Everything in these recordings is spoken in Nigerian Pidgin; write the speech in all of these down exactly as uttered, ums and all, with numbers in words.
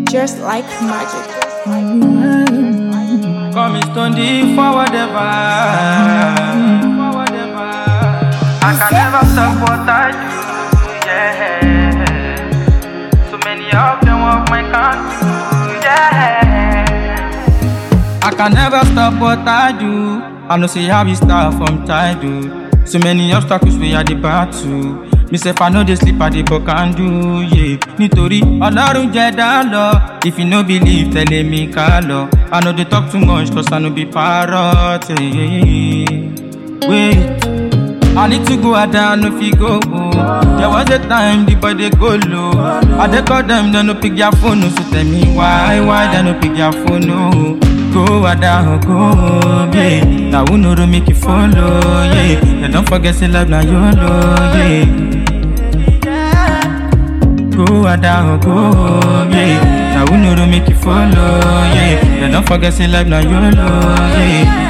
just like magic. Come and stand it for whatever. I can never stop what I do, yeah. So many of them walk my country, yeah. I can never stop what I do. I know say how we start from title. So many obstacles we are the battle. Me say I know they sleep at the book and do, yeah. Nítorí Ọlọ́run jẹ́ dá lọ. If you no believe, tell me ká lọ. I know they talk too much, cause I no be parrot, yeah. Wait, I need to go out there, no fi go. There was a time the boy they go low. I they call them, they no pick your phone, so tell me why, why they no pick your phone, no. Go out there, go, yeah. Now who know to make you follow, yeah. And don't forget say love now YOLO, yeah. Go out there, go, yeah. Now who know to make you follow, yeah. And don't forget say love now YOLO, yeah.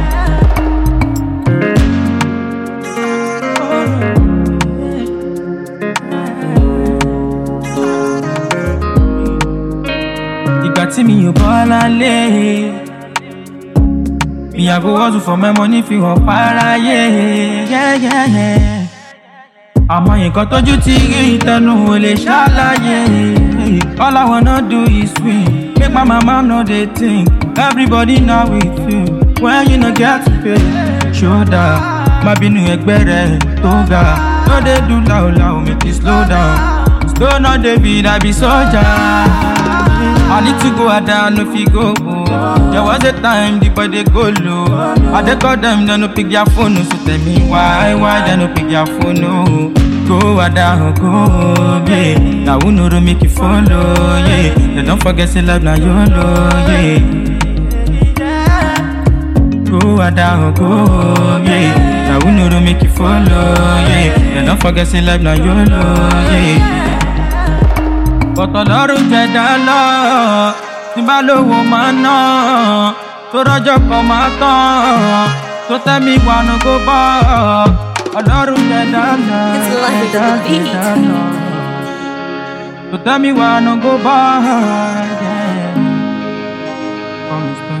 See me, you ball and lay. Me, I go hustle for my money if you want para, yeah, yeah, yeah, yeah. Àmọ́ nǹkan tójú ti rí ìtẹnu ò lè ṣàlàyé. All I wanna do is win. Make my mama know they think everybody now with you. When you no get to pay, shoulder. Má bínú ẹgbẹ́ rẹ̀ tó ga. No dey do loud loud, make it slow down. Slow down, David, I be soldier. I need to go out there, no fi go. There was a time the boy they go low. I they call them, they no pick their phone. So tell me why, why they no pick their phone? No. Go out there, go, yeah. Now who know to make you follow, yeah. They don't forget say love now YOLO, yeah. Go out there, go, yeah. Now who know to make you follow, yeah. They don't forget say love now YOLO, yeah. But Ọlọ́run jẹ́ dá lọ, tí bá lówó máa ná, tó rọ́jọ́ kan máa tán, tó tẹ́ mi wà nù kó bọ́. Ọlọ́run jẹ́ dá lọ, jẹ́ dá lọ, tó tẹ́ mi wà nù kó bọ́.